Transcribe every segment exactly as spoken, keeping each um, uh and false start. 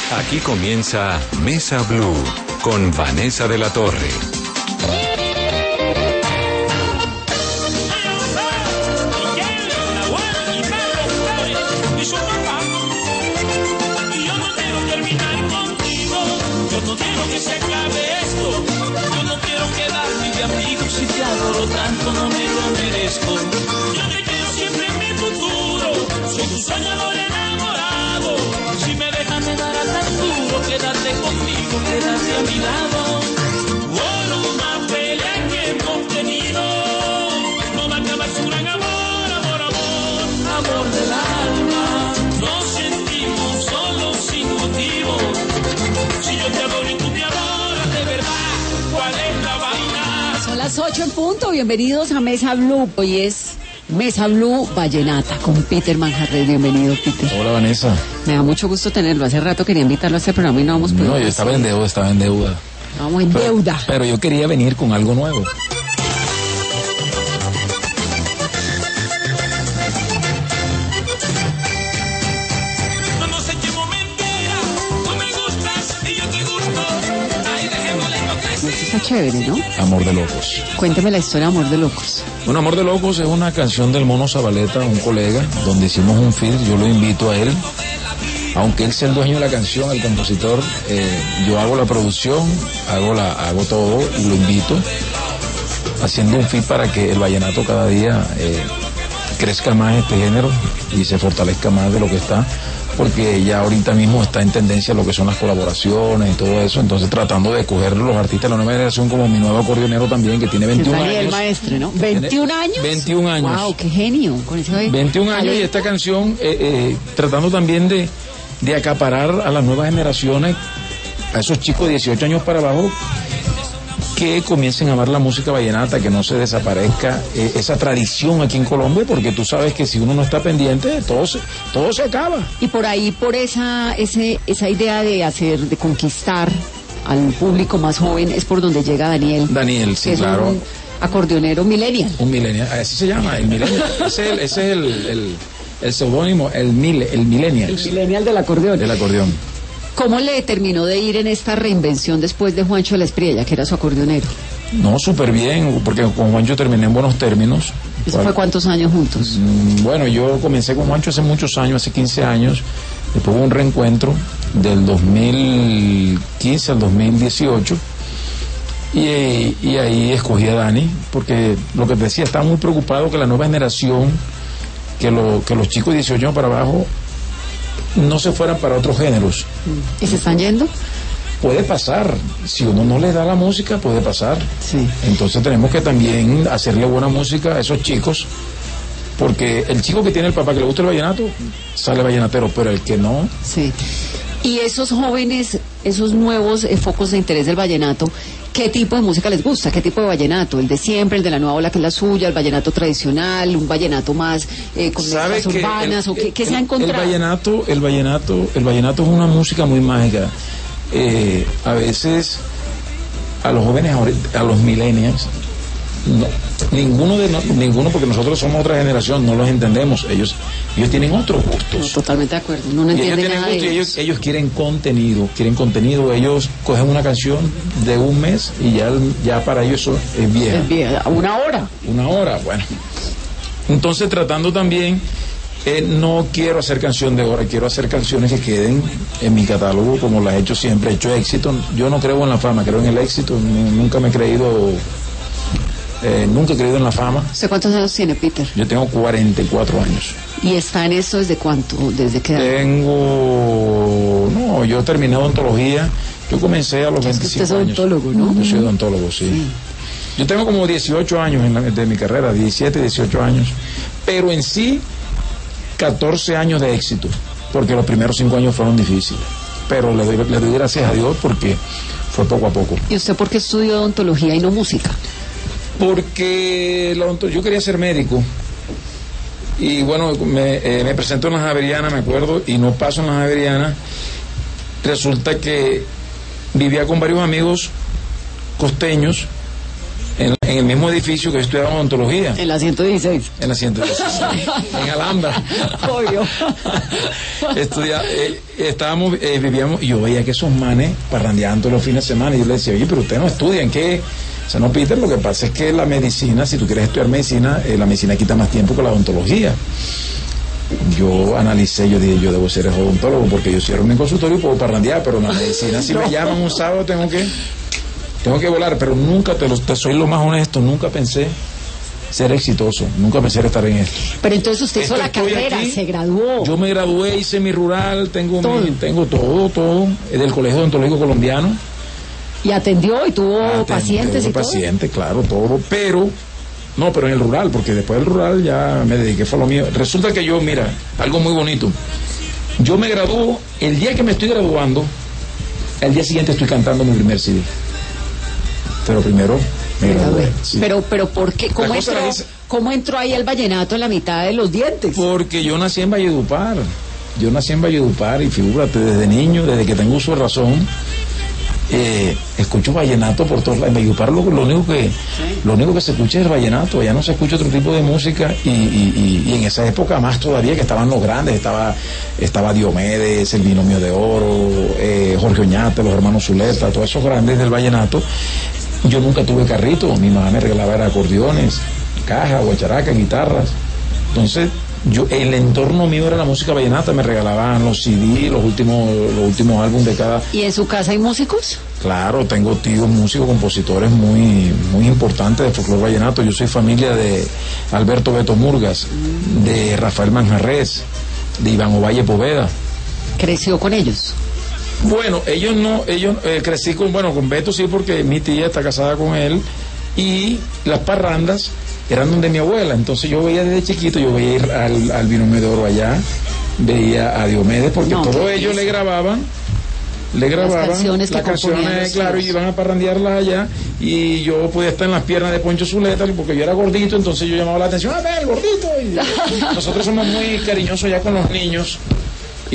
Aquí comienza Mesa Blue con Vanessa de la Torre. Tanto no me lo merezco. Yo te quiero siempre en mi futuro. Soy tu soñador enamorado. Si me dejas me dará tan duro quedarte conmigo, quedarte a mi lado. Por una pelea que hemos tenido, no va a acabar su gran amor, amor, amor, amor del alma. Nos sentimos solos sin motivo. Si yo te adoro y tú me adoras de verdad, ¿cuál es la vaina? Son las ocho en punto, bienvenidos a Mesa Blue. Hoy es Mesa Blue Vallenata con Peter Manjarres. Bienvenido, Peter. Hola, Vanessa. Me da mucho gusto tenerlo. Hace rato quería invitarlo a este programa y no vamos podido. No, yo estaba en deuda, estaba en deuda. Vamos en pero, deuda. Pero yo quería venir con algo nuevo. Está chévere, ¿no? Amor de Locos. Cuénteme la historia de Amor de Locos. Bueno, Amor de Locos es una canción del Mono Zabaleta, un colega, donde hicimos un feat. Yo lo invito a él, aunque él sea el dueño de la canción, el compositor, eh, yo hago la producción, hago la, hago todo y lo invito, haciendo un feat para que el vallenato cada día eh, crezca más este género y se fortalezca más de lo que está, porque ya ahorita mismo está en tendencia lo que son las colaboraciones y todo eso, entonces tratando de coger los artistas de la nueva generación, como mi nuevo acordeonero también, que tiene veintiún años. El maestro, ¿no? ¿veintiún años? veintiún años. Wow, qué genio. Con ese veintiún años y esta canción eh, eh, tratando también de, de acaparar a las nuevas generaciones, a esos chicos de dieciocho años para abajo, que comiencen a amar la música vallenata, que no se desaparezca eh, esa tradición aquí en Colombia, porque tú sabes que si uno no está pendiente, todo se, todo se acaba. Y por ahí, por esa, ese, esa idea de hacer, de conquistar al público más joven, es por donde llega Daniel. Daniel, sí, es claro. Un acordeonero millennial. Un millennial, así se llama, el millennial. ese es el, ese es el, el, el seudónimo, el, mil, el millennial. El millennial del acordeón. Del acordeón. ¿Cómo le terminó de ir en esta reinvención después de Juancho de la Espriella, que era su acordeonero? No, súper bien, porque con Juancho terminé en buenos términos. ¿Eso fue cuántos años juntos? Bueno, yo comencé con Juancho hace muchos años, hace quince años. Después hubo un reencuentro del dos mil quince al dos mil dieciocho. Y, y ahí escogí a Dani, porque lo que te decía, estaba muy preocupado que la nueva generación, que, lo, que los chicos de dieciocho años para abajo, no se fueran para otros géneros. ¿Y se están yendo? Puede pasar, si uno no les da la música, puede pasar. Sí. Entonces tenemos que también hacerle buena música a esos chicos, porque el chico que tiene el papá que le gusta el vallenato, sale vallenatero, pero el que no... Sí. Y esos jóvenes, esos nuevos eh, focos de interés del vallenato, ¿qué tipo de música les gusta? ¿Qué tipo de vallenato? ¿El de siempre, el de la nueva ola que es la suya, el vallenato tradicional, un vallenato más eh, con letras urbanas? El, ¿o qué, qué el, se ha encontrado? El vallenato, el vallenato, el vallenato es una música muy mágica. Eh, a veces a los jóvenes, a los millennials, no, ninguno de no, ninguno porque nosotros somos otra generación, no los entendemos. Ellos ellos tienen otros gustos. No, totalmente de acuerdo. No, no entiende ellos nada de gusto, ellos, ellos quieren contenido, quieren contenido. Ellos cogen una canción de un mes y ya ya para ellos eso es vieja. Es vieja. Una hora. Una hora, bueno. Entonces tratando también, eh, no quiero hacer canción de hora, quiero hacer canciones que queden en mi catálogo como las he hecho siempre. He hecho éxito. Yo no creo en la fama, creo en el éxito. Nunca me he creído. Eh, nunca he creído en la fama. ¿Usted cuántos años tiene, Peter? Yo tengo cuarenta y cuatro años. ¿Y está en esto desde cuánto? ¿Desde qué edad? Tengo... No, yo terminé odontología. Yo comencé a los veinticinco años. Usted es odontólogo, años. ¿no? Yo soy odontólogo, sí. sí. Yo tengo como dieciocho años en la, de mi carrera, diecisiete, dieciocho años. Pero en sí, catorce años de éxito. Porque los primeros cinco años fueron difíciles. Pero le doy, le doy gracias a Dios porque fue poco a poco. ¿Y usted por qué estudió odontología y no música? Porque la, yo quería ser médico y bueno, me, eh, me presento en la Javeriana, me acuerdo, y no paso en la Javeriana. Resulta que vivía con varios amigos costeños En, en el mismo edificio que yo estudiaba odontología. En la ciento dieciséis. En la ciento dieciséis. En Alhambra. Obvio. Estudia, eh, estábamos, eh, vivíamos, y yo veía que esos manes parrandeaban todos los fines de semana, y yo le decía, oye, pero ustedes no estudian, ¿qué? O sea, no, Peter, lo que pasa es que la medicina, si tú quieres estudiar medicina, eh, la medicina quita más tiempo que la odontología. Yo analicé, yo dije, yo debo ser odontólogo porque yo cierro mi consultorio y puedo parrandear, pero en la medicina, si no. me llaman un sábado, tengo que... Tengo que volar, pero nunca, te, lo, te soy lo más honesto, nunca pensé ser exitoso, nunca pensé estar en esto. Pero entonces usted hizo Esto la carrera, aquí, se graduó. Yo me gradué, hice mi rural, tengo todo, mi, tengo todo, todo, del Colegio Odontológico Colombiano. Y atendió y tuvo Atendió pacientes y pacientes, todo. Claro, todo, pero, no, pero en el rural, porque después del rural ya me dediqué, fue lo mío. Resulta que yo, mira, algo muy bonito, yo me graduó, el día que me estoy graduando, el día siguiente estoy cantando mi primer C D. Pero primero me gradué. Sí. Pero, pero ¿por qué? ¿Cómo entró, es... ¿Cómo entró ahí el vallenato en la mitad de los dientes? Porque yo nací en Valledupar. Yo nací en Valledupar y figúrate, desde niño, desde que tengo uso de razón, eh, escucho vallenato por todos lados. En Valledupar lo, lo, único que, ¿sí? lo único que se escucha es el vallenato, allá no se escucha otro tipo de música, y, y, y, y en esa época más todavía, que estaban los grandes, estaba, estaba Diomedes, el Binomio de Oro, eh, Jorge Oñate, los hermanos Zuleta, todos esos grandes del vallenato. Yo nunca tuve carrito, mi mamá me regalaba era acordeones, cajas, guacharacas, guitarras. Entonces, yo, el entorno mío era la música vallenata, me regalaban los C D, los últimos, los últimos álbumes de cada... ¿Y en su casa hay músicos? Claro, tengo tíos músicos, compositores muy, muy importantes de folclore vallenato. Yo soy familia de Alberto Beto Murgas, de Rafael Manjarres, de Iván Ovalle Poveda. ¿Creció con ellos? Bueno, ellos no, ellos eh, crecí con, bueno, con Beto sí, porque mi tía está casada con él, y las parrandas eran donde mi abuela, entonces yo veía desde chiquito, yo veía ir al, al Binomio de Oro allá, veía a Diomedes, porque no, todos ellos le grababan, le grababan las canciones, las canciones claro, y iban a parrandearlas allá, y yo podía estar en las piernas de Poncho Zuleta, porque yo era gordito, entonces yo llamaba la atención, ¡ah, ven, gordito! Y nosotros somos muy cariñosos ya con los niños. Y,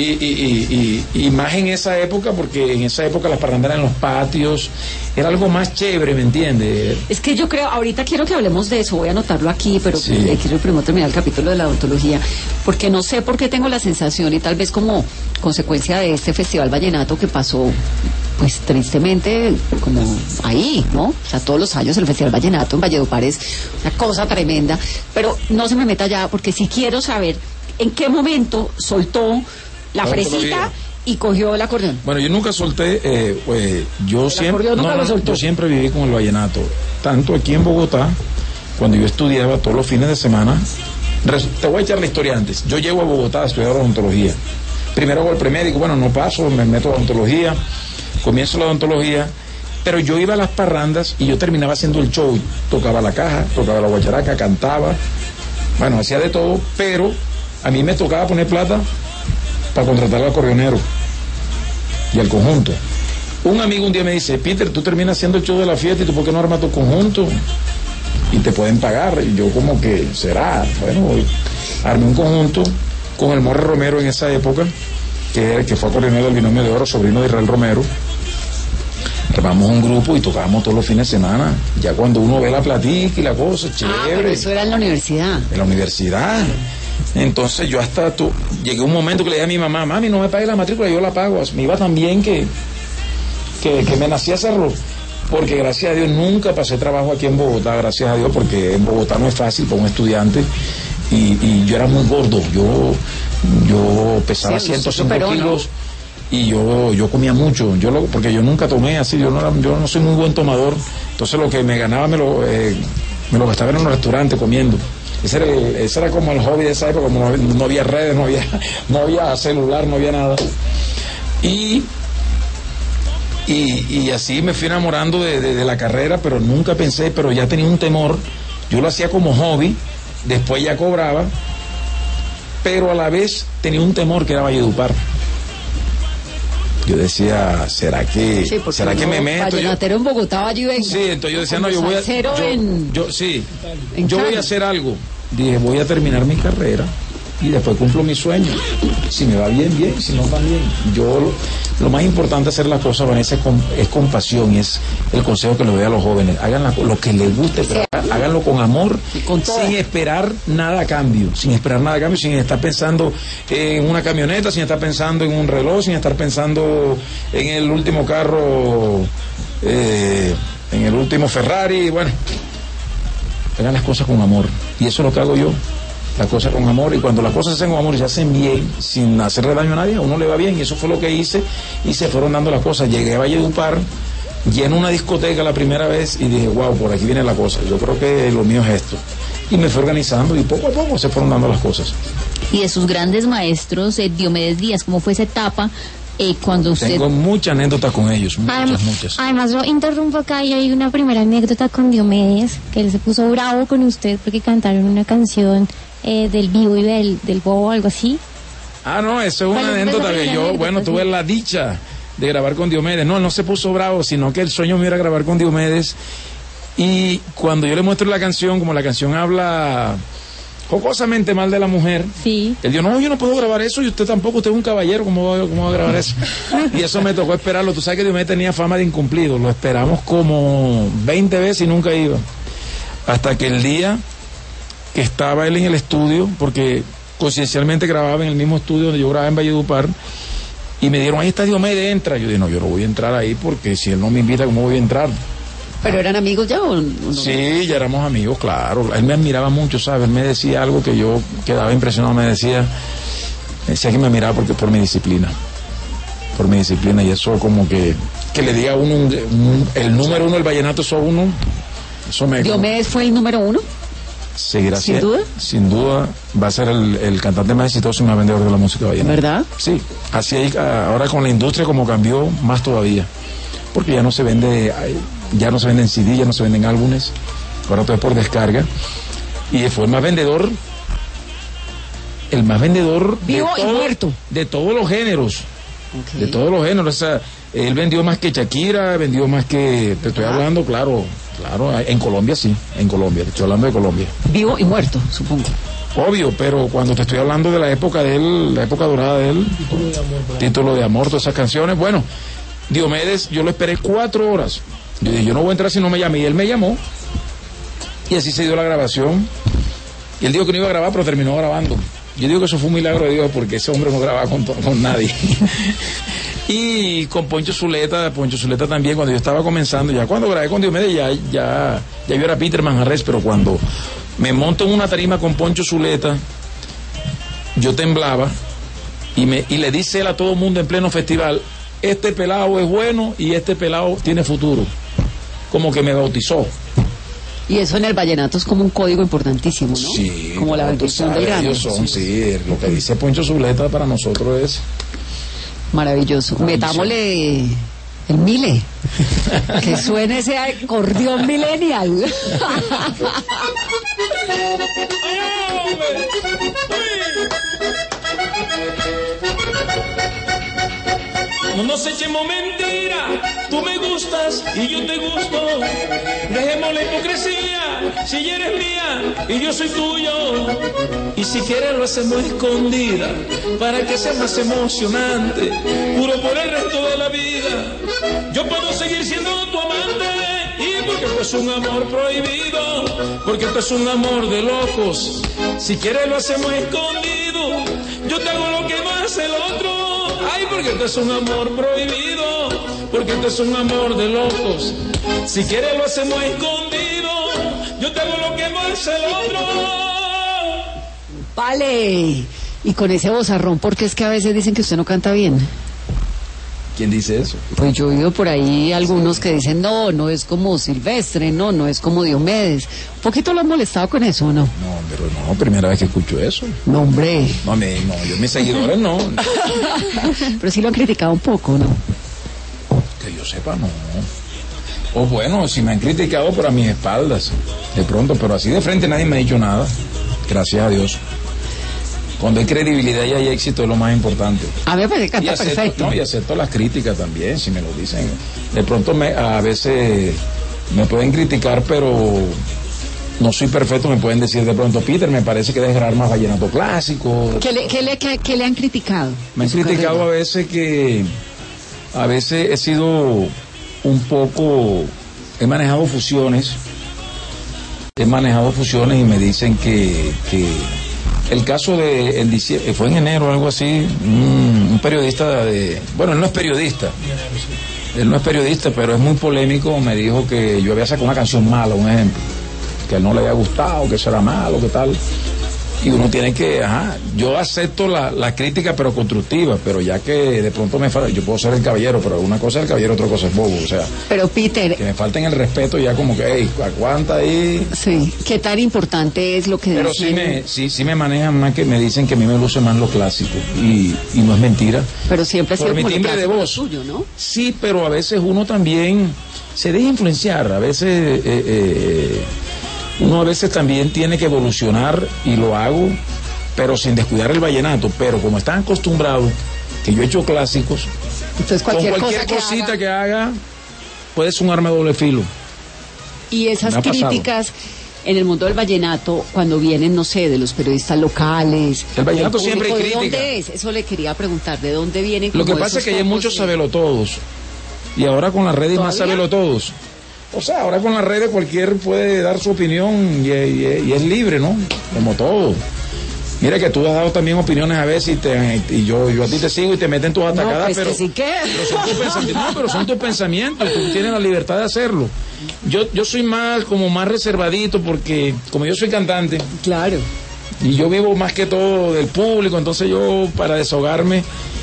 y, y, y, y más en esa época, porque en esa época las parranderas en los patios era algo más chévere, ¿me entiendes? Es que yo creo, ahorita quiero que hablemos de eso, voy a anotarlo aquí, pero sí. eh, quiero primero terminar el capítulo de la odontología, porque no sé por qué tengo la sensación, y tal vez como consecuencia de este festival vallenato que pasó, pues tristemente, como ahí, ¿no? O sea, todos los años el festival vallenato en Valledupar es una cosa tremenda, pero no se me meta ya, porque si quiero saber en qué momento soltó la fresita y cogió el acordeón. Bueno, yo nunca solté, eh, pues, yo el siempre, nunca no, lo soltó. yo siempre viví con el vallenato, tanto aquí en Bogotá, cuando yo estudiaba todos los fines de semana. Te voy a echar la historia antes. Yo llego a Bogotá a estudiar odontología. Primero hago el premédico, bueno, no paso, me meto a odontología, comienzo la odontología, pero yo iba a las parrandas y yo terminaba haciendo el show, tocaba la caja, tocaba la guacharaca, cantaba, bueno, hacía de todo, pero a mí me tocaba poner plata para contratar al acordeonero y al conjunto. Un amigo un día me dice, Peter, tú terminas haciendo el show de la fiesta y tú ¿por qué no armas tu conjunto? Y te pueden pagar. Y yo como que, será, bueno, armé un conjunto con el Morre Romero en esa época, que, que fue acordeonero del Binomio de Oro, sobrino de Israel Romero. Armamos un grupo y tocábamos todos los fines de semana. Ya cuando uno ve la platica y la cosa, chévere. Ah, pero eso era en la universidad. En la universidad. Entonces yo hasta tu, llegué a un momento que le dije a mi mamá, mami, no me pague la matrícula, yo la pago. Me iba tan bien que, que, que me nací a hacerlo, porque gracias a Dios nunca pasé trabajo aquí en Bogotá, gracias a Dios, porque en Bogotá no es fácil para un estudiante, y, y yo era muy gordo, yo, yo pesaba sí, ciento cinco kilos, y yo, yo comía mucho, yo lo, porque yo nunca tomé así, yo no, era, yo no soy muy buen tomador, entonces lo que me ganaba me lo, eh, me lo gastaba en un restaurante comiendo. Ese era, el, ese era como el hobby de esa época, como no, no había redes, no había, no había celular, no había nada. Y, y, y así me fui enamorando de, de, de la carrera, pero nunca pensé, pero ya tenía un temor. Yo lo hacía como hobby, después ya cobraba, pero a la vez tenía un temor que era Valledupar. Yo decía, ¿será que, sí, ¿será que me meto? Vallenatero en Bogotá, Valle y venga. Sí, entonces yo decía, no, yo voy a... Yo, en, yo, sí, en yo voy a hacer algo. Dije, voy a terminar mi carrera y después cumplo mi sueño. Si me va bien, bien, si no va bien. Yo, lo más importante hacer las cosas, Vanessa, es con, es con pasión, y es el consejo que le doy a los jóvenes. Hagan la, lo que les guste, pero háganlo con amor, con sin esperar nada a cambio, sin esperar nada a cambio, sin estar pensando en una camioneta, sin estar pensando en un reloj, sin estar pensando en el último carro, eh, en el último Ferrari. Bueno, hagan las cosas con amor, y eso es lo que hago yo. Las cosas con amor, y cuando las cosas se hacen con amor y se hacen bien, sin hacerle daño a nadie, a uno le va bien, y eso fue lo que hice, y se fueron dando las cosas. Llegué a Valledupar, llené una discoteca la primera vez, y dije, wow, por aquí viene la cosa, yo creo que lo mío es esto. Y me fui organizando, y poco a poco se fueron dando las cosas. Y de sus grandes maestros, eh, Diomedes Díaz, ¿cómo fue esa etapa? Eh, cuando usted... Tengo muchas anécdotas con ellos, muchas, además, muchas. Además, lo interrumpo acá, y hay una primera anécdota con Diomedes, que él se puso bravo con usted porque cantaron una canción eh, del vivo y del, del bobo, algo así. Ah, no, eso es una anécdota que yo, anécdota, bueno, tuve sí. la dicha de grabar con Diomedes. No, él no se puso bravo, sino que el sueño mío era grabar con Diomedes. Y cuando yo le muestro la canción, como la canción habla jocosamente mal de la mujer, sí. él dijo, no, yo no puedo grabar eso, y usted tampoco, usted es un caballero, ¿cómo va, cómo va a grabar eso? Y eso me tocó esperarlo. Tú sabes que Diomedes tenía fama de incumplido, lo esperamos como veinte veces y nunca iba. Hasta que el día que estaba él en el estudio, porque coincidencialmente grababa en el mismo estudio donde yo grababa en Valledupar, y me dijeron, ahí está Diomedes, entra. Yo dije, no, yo no voy a entrar ahí, porque si él no me invita, ¿cómo voy a entrar? ¿Pero eran amigos ya o no? Sí, ya éramos amigos, claro. Él me admiraba mucho, ¿sabes? Él me decía algo que yo quedaba impresionado, me decía, me decía que me admiraba porque por mi disciplina, por mi disciplina, y eso como que, que le diga a uno, un, un, el número uno del vallenato, eso a uno, eso me... ¿Diomedes fue el número uno? Seguirá ¿Sin duda? Sin duda, va a ser el, el cantante más exitoso y más vendedor de la música vallenata. ¿Verdad? Sí, así hay, ahora con la industria como cambió, más todavía, porque ya no se vende, ya no se venden C D, ya no se venden álbumes, ahora todo es por descarga, y fue el más vendedor, el más vendedor vivo de todo, y muerto, de todos los géneros, okay. de todos los géneros. O sea, él vendió más que Shakira, vendió más que, te estoy ah. hablando, claro, claro, en Colombia sí, en Colombia, te estoy hablando de Colombia. Vivo y muerto, supongo. Obvio, pero cuando te estoy hablando de la época de él, la época dorada de él, Título de Amor, Título de Amor, todas esas canciones, bueno, Diomedes, yo lo esperé cuatro horas. Yo dije, yo no voy a entrar si no me llame, y él me llamó, y así se dio la grabación, y él dijo que no iba a grabar, pero terminó grabando. Yo digo que eso fue un milagro de Dios, porque ese hombre no grababa con, con nadie. Y con Poncho Zuleta, Poncho Zuleta también, cuando yo estaba comenzando, ya cuando grabé con Diomedes, ya, ya, ya yo era Peter Manjarres, pero cuando me monto en una tarima con Poncho Zuleta, yo temblaba, y, me, y le dice él a todo el mundo en pleno festival, este pelado es bueno y este pelado tiene futuro. Como que me bautizó. Y eso en el vallenato es como un código importantísimo, ¿no? Sí. Como la bendición del grano. Ellos son, sí, sí, lo que dice Poncho Zuleta para nosotros es... Maravilloso. Metámosle el mile. Que suene ese acordeón millennial. No nos echemos mentira, tú me gustas y yo te gusto. Dejemos la hipocresía, si ella eres mía y yo soy tuyo. Y si quieres lo hacemos escondida, para que sea más emocionante, juro por el resto de la vida. Yo puedo seguir siendo tu amante, y porque esto es un amor prohibido, porque esto es un amor de locos. Si quieres lo hacemos escondido, yo te hago lo que no hace el otro. Ay, porque esto es un amor prohibido, porque esto es un amor de locos. Si quieres lo hacemos escondido, yo te hago lo que no hace el otro. Vale. Y con ese vozarrón, porque es que a veces dicen que usted no canta bien. ¿Quién dice eso? Pues yo he oído por ahí algunos que dicen, no, no es como Silvestre, no, no es como Diomedes. ¿Un poquito lo han molestado con eso o no? No, pero no, primera vez que escucho eso. No, hombre. No, me, no yo mis seguidores no. Pero sí lo han criticado un poco, ¿no? Que yo sepa, no. O bueno, si me han criticado, pero a mis espaldas, de pronto, pero así de frente nadie me ha dicho nada. Gracias a Dios. Cuando hay credibilidad y hay éxito es lo más importante. A mí me parece que canta y acepto, perfecto. No, y acepto las críticas también, si me lo dicen. De pronto me, a veces me pueden criticar, pero no soy perfecto, me pueden decir de pronto, Peter, me parece que debes grabar más vallenato clásico. ¿Qué le, qué le, qué, qué le han criticado? Me han criticado carrera? A veces que, a veces he sido un poco, he manejado fusiones, he manejado fusiones y me dicen que, que el caso de, en diciembre, fue en enero o algo así, un, un periodista de, bueno, él no es periodista, él no es periodista, pero es muy polémico, me dijo que yo había sacado una canción mala, un ejemplo, que a él no le había gustado, que eso era malo, que tal. Y uno tiene que, ajá, yo acepto la, la crítica pero constructiva, pero ya que de pronto me falta, yo puedo ser el caballero, pero una cosa es el caballero, otra cosa es bobo, o sea. Pero Peter. Que me falten el respeto ya como que, hey, aguanta ahí. Sí, ¿qué tan importante es lo que Pero dicen? sí me, sí, sí me manejan más, que me dicen que a mí me luce más lo clásico, y, y no es mentira. Pero siempre ha sido Por mi como lo timbre de clásico voz. suyo, ¿no? Sí, pero a veces uno también se deja influenciar, a veces eh, eh, uno a veces también tiene que evolucionar, y lo hago, pero sin descuidar el vallenato. Pero como están acostumbrados que yo he hecho clásicos, Entonces cualquier, con cualquier cosa que cosita haga, que haga puede ser un arma de doble filo. y esas me ha pasado. críticas en el mundo del vallenato, cuando vienen, no sé, de los periodistas locales. El vallenato del siempre hay público, ¿de crítica. dónde es? Eso le quería preguntar, ¿de dónde vienen? Lo que como pasa es esos que hay focos muchos de- sabelotodos, y ahora con las redes más ¿Todavía? sabelotodos. O sea, ahora con las redes cualquier puede dar su opinión y, y- y es libre, ¿no? Como todo. Mira que tú has dado también opiniones a veces y, te, y yo, yo a ti te sigo y te meten tus No, atacadas, pues pero, que sí que... pero son tus pensamientos, no, pero son tus pensamientos, tú tienes la libertad de hacerlo. Yo, yo soy más, como más reservadito, porque como yo soy cantante Claro. y yo vivo más que todo del público, entonces yo para desahogarme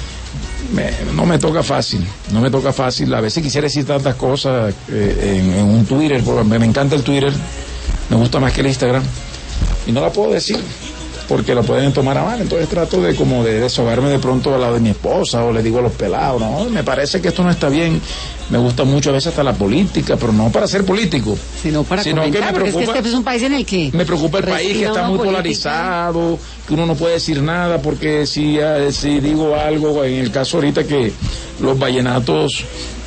me- no me toca fácil, no me toca fácil. A veces quisiera decir tantas cosas eh, en, en un Twitter, porque me, me encanta el Twitter, me gusta más que el Instagram, y no la puedo decir porque lo pueden tomar a mal. Entonces trato de como de desahogarme de pronto al lado de mi esposa, o le digo a los pelados, no, me parece que esto no está bien. Me gusta mucho a veces hasta la política, pero no para ser político, Sino para sino que comentar, me porque es que preocupa, este es un país en el que... me preocupa el país, que respira está una muy política. polarizado, que uno no puede decir nada, porque si, eh, si digo algo, en el caso ahorita que los vallenatos,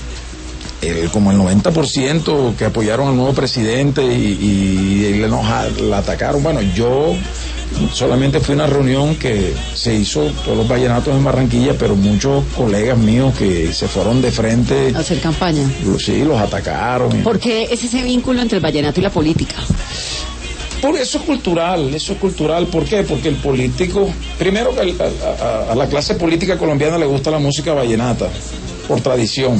eh, como el noventa por ciento que apoyaron al nuevo presidente y, y, y le nos a- la atacaron. Bueno, yo solamente fui a una reunión que se hizo todos los vallenatos en Barranquilla, pero muchos colegas míos que se fueron de frente, Hacer campaña. sí, los atacaron. ¿Por qué es ese vínculo entre el vallenato y la política? Porque eso es cultural, eso es cultural. ¿Por qué? Porque el político, primero que al- a, a- a la clase política colombiana le gusta la música vallenata, por tradición.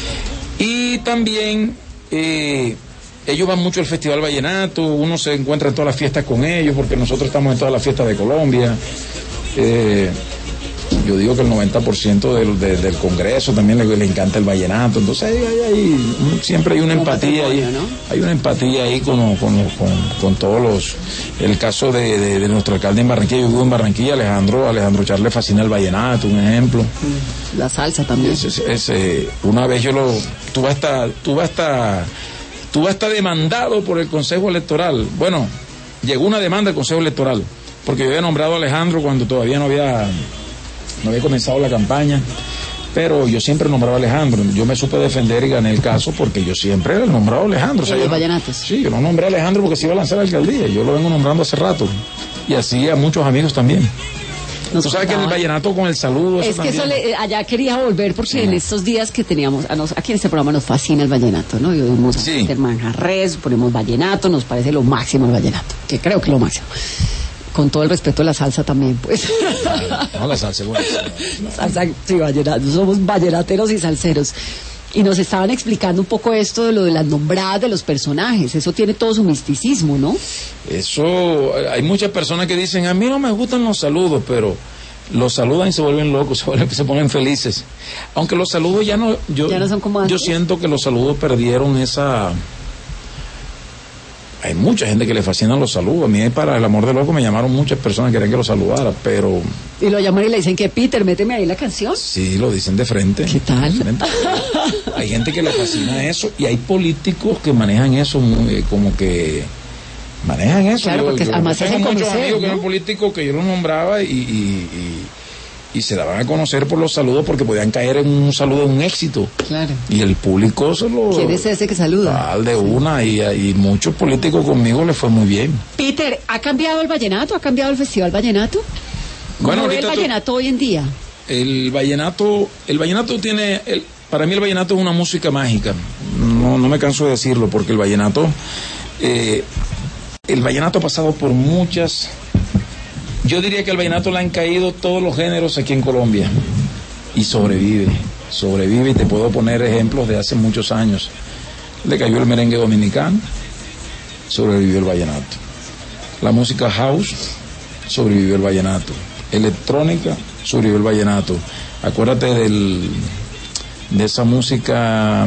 Y también eh, ellos van mucho al Festival Vallenato, uno se encuentra en todas las fiestas con ellos, porque nosotros estamos en todas las fiestas de Colombia. Eh, yo digo que el noventa por ciento del, de- del Congreso también le, le encanta el vallenato, entonces ahí, ahí- ahí, siempre hay una Como empatía ahí, patrimonio, ¿no? hay una empatía ahí con, con, con, con todos los, el caso de, de- de nuestro alcalde en Barranquilla. Yo vivo en Barranquilla, Alejandro, Alejandro Char le fascina el vallenato, un ejemplo. La salsa también. Es- es- es, eh, una vez yo lo, tuve hasta, tuve hasta, tuve hasta demandado por el Consejo Electoral. Bueno, llegó una demanda al Consejo Electoral, porque yo había nombrado a Alejandro cuando todavía no había, no había comenzado la campaña, pero yo siempre nombraba a Alejandro. Yo me supe defender y gané el caso porque yo siempre he nombrado a Alejandro. En yo los no- vallenatos. Sí, yo no nombré a Alejandro porque se iba a lanzar a la alcaldía, yo lo vengo nombrando hace rato, y así a muchos amigos también. Nos Tú sabes que en el contaban. vallenato con el saludo, Es que eso también. le- allá quería volver porque Sí. en estos días que teníamos, a nos- aquí en este programa nos fascina el vallenato, ¿no? Y oímos a Sí. Peter Manjarres, ponemos vallenato, nos parece lo máximo el vallenato, que creo que es lo máximo. Con todo el respeto de la salsa también, pues. No, la salsa, bueno. Salsa, sí, vallenato, somos vallenateros y salseros. Y nos estaban explicando un poco esto de lo de las nombradas de los personajes. Eso tiene todo su misticismo, ¿no? Eso, hay muchas personas que dicen, a mí no me gustan los saludos, pero los saludan y se vuelven locos, se, vuelven, se ponen felices. Aunque los saludos ya no, yo, Ya no son como yo antes. siento que los saludos perdieron esa... Hay mucha gente que le fascinan los saludos. A mí para el amor de loco me llamaron muchas personas que querían que los saludara, pero Y lo llaman y le dicen que Peter, méteme ahí la canción. sí, lo dicen de frente. ¿Qué tal? De frente. Hay gente que le fascina eso y hay políticos que manejan eso muy, como que manejan eso. Claro, Yo- porque yo además tengo hacen muchos conocer, amigos que ¿no? eran políticos que yo los nombraba y, y, y, y se daban a conocer por los saludos porque podían caer en un saludo, en un éxito. Claro. Y el público se lo... ¿Quién es ese que saluda? Tal de una, y, y muchos políticos conmigo les fue muy bien. Peter, ¿ha cambiado el vallenato? ¿Ha cambiado el Festival Vallenato? ¿Cómo Bueno, ve el ahorita tú- vallenato hoy en día? El vallenato, el vallenato tiene, el, para mí el vallenato es una música mágica. No, no me canso de decirlo, porque el vallenato, eh, el vallenato ha pasado por muchas. Yo diría que al vallenato le han caído todos los géneros aquí en Colombia y sobrevive, sobrevive y te puedo poner ejemplos de hace muchos años. Le cayó el merengue dominicano, sobrevivió el vallenato. La música house, sobrevivió el vallenato. Electrónica, sobrevivió el vallenato. Acuérdate del, de esa música...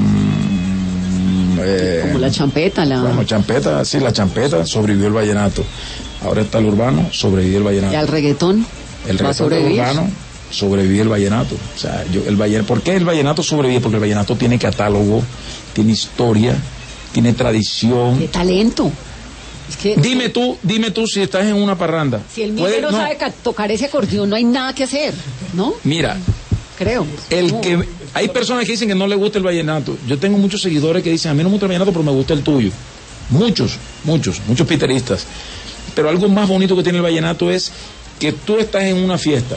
Mmm, eh, como la champeta, la... Bueno, champeta, sí, la champeta, sobrevivió el vallenato. Ahora está el urbano, sobrevivió el vallenato. ¿Y al reggaetón? El reggaetón urbano, sobrevive el vallenato. O sea, yo, el vallenato, ¿por qué el vallenato sobrevive? Porque el vallenato tiene catálogo, tiene historia, tiene tradición. ¡Qué talento! Es que, dime tú, dime tú si estás en una parranda. Si el Miguel no, no sabe tocar ese acordeón, no hay nada que hacer, ¿no? Mira, creo. El no. que hay personas que dicen que no les gusta el vallenato. Yo tengo muchos seguidores que dicen, a mí no me gusta el vallenato, pero me gusta el tuyo. Muchos, muchos, muchos piteristas. Pero algo más bonito que tiene el vallenato es que tú estás en una fiesta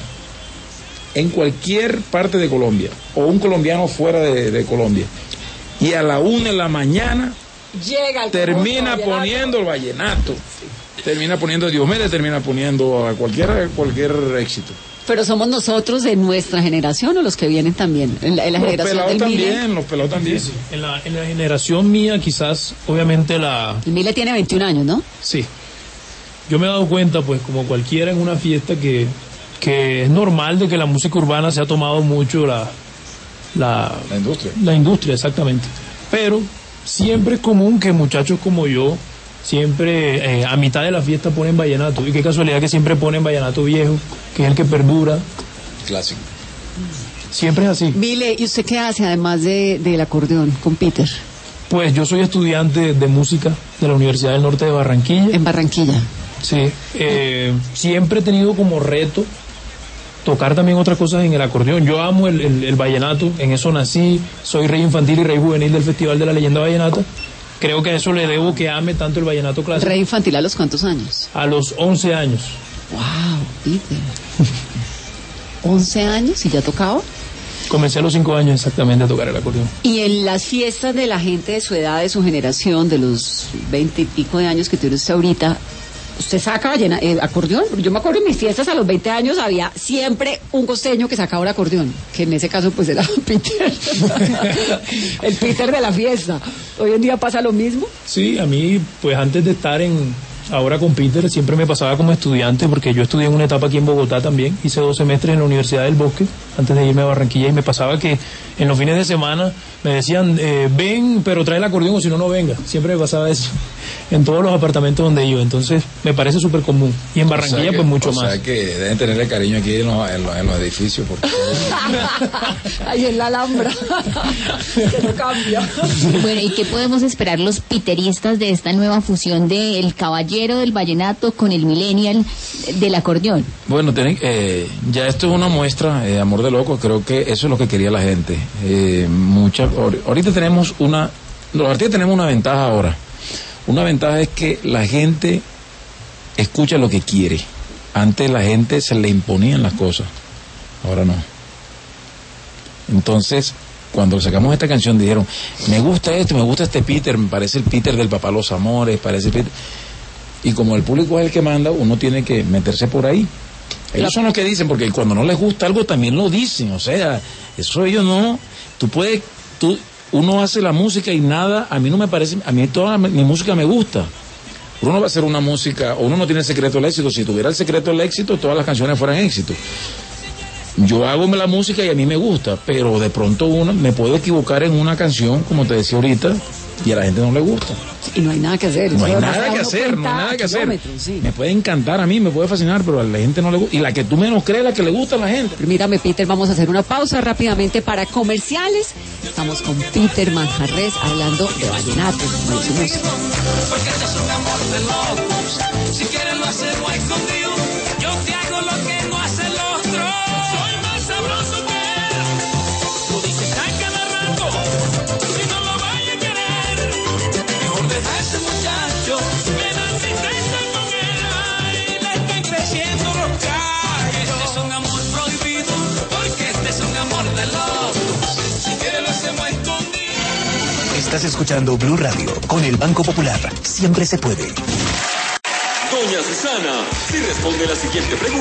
en cualquier parte de Colombia o un colombiano fuera de, de Colombia y a la una de la mañana llega el termina poniendo el vallenato, sí. termina poniendo Diomedes, termina poniendo a cualquier, cualquier éxito. Pero somos nosotros de nuestra generación o los que vienen también, en la, en la los generación pelados del también, Mile. Los pelados también, sí, sí. En, la, en la generación mía quizás, obviamente la... El Mile tiene veintiún años, ¿no? Sí. Yo me he dado cuenta, pues, como cualquiera en una fiesta, que, que es normal de que la música urbana se ha tomado mucho la... La, la industria. La industria, exactamente. Pero siempre es común que muchachos como yo, siempre eh, a mitad de la fiesta ponen vallenato. Y qué casualidad que siempre ponen vallenato viejo, que es el que perdura. Clásico. Siempre es así. Mile, ¿y usted qué hace además de, del acordeón con Peter? Pues yo soy estudiante de música de la Universidad del Norte de Barranquilla. En Barranquilla. Sí, eh, siempre he tenido como reto tocar también otras cosas en el acordeón. Yo amo el, el, el vallenato, en eso nací, soy rey infantil y rey juvenil del Festival de la Leyenda Vallenata. Creo que a eso le debo que ame tanto el vallenato clásico. ¿Rey infantil a los cuántos años? A los once años. Wow, Peter. ¿once años y ya tocaba? Comencé a los cinco años exactamente a tocar el acordeón. Y en las fiestas de la gente de su edad, de su generación, de los veinte y pico de años que tiene usted ahorita, ¿usted saca ballena, eh, acordeón? Yo me acuerdo en mis fiestas a los veinte años había siempre un costeño que sacaba un acordeón, que en ese caso pues era Peter, el Peter de la fiesta. ¿Hoy en día pasa lo mismo? Sí, a mí pues antes de estar en ahora con Peter siempre me pasaba como estudiante, porque yo estudié en una etapa aquí en Bogotá también, hice dos semestres en la Universidad del Bosque antes de irme a Barranquilla, y me pasaba que en los fines de semana me decían, eh, ven, pero trae el acordeón o si no, no venga. Siempre me pasaba eso en todos los apartamentos donde iba, entonces me parece súper común. Y en Barranquilla, o sea que, pues mucho o más. O sea que deben tenerle cariño aquí en los, en los, en los edificios. Porque... Ahí en la Alhambra, que no cambia. Bueno, ¿y qué podemos esperar los piteristas de esta nueva fusión de el caballero del vallenato con el millennial del acordeón? Bueno, ten, eh, ya esto es una muestra, eh, amor de loco, creo que eso es lo que quería la gente. Eh, mucha, ahorita tenemos una, los artistas tenemos una ventaja ahora. Una ventaja es que la gente escucha lo que quiere. Antes la gente se le imponían las cosas, ahora no. Entonces, cuando sacamos esta canción dijeron, me gusta esto, me gusta este Peter, me parece el Peter del Papá Los Amores, parece el Peter... Y como el público es el que manda, uno tiene que meterse por ahí. Ellos son los que dicen, porque cuando no les gusta algo también lo dicen, o sea, eso ellos no, tú puedes, tú, uno hace la música y nada, a mí no me parece, a mí toda mi, mi música me gusta. Uno no va a hacer una música, o uno no tiene el secreto del éxito. Si tuviera el secreto del éxito, todas las canciones fueran éxito. Yo hago la música y a mí me gusta, pero de pronto uno me puedo equivocar en una canción, como te decía ahorita, y a la gente no le gusta. Y no hay nada que hacer. No hay nada que hacer, no hay nada que hacer. Sí. Me puede encantar a mí, me puede fascinar, pero a la gente no le gusta. Y la que tú menos crees, la que le gusta a la gente. Mírame, Peter, vamos a hacer una pausa rápidamente para comerciales. Estamos con Peter Manjarrés hablando de vallenato. Porque este es un amor de locos. Si quieres lo hacemos escondido. Yo te hago lo que no hace el otro. Soy más sabroso que él. Tú dices a cada rato, si no lo vaya a querer, mejor deja a ese muchacho, que da tristeza con él. Ay, le están creciendo los callos. Este es un amor prohibido, porque este es un amor de locos. Si quieres lo hacemos Estás escuchando Blue Radio con el Banco Popular. Siempre se puede. Doña Susana, si responde la siguiente pregunta,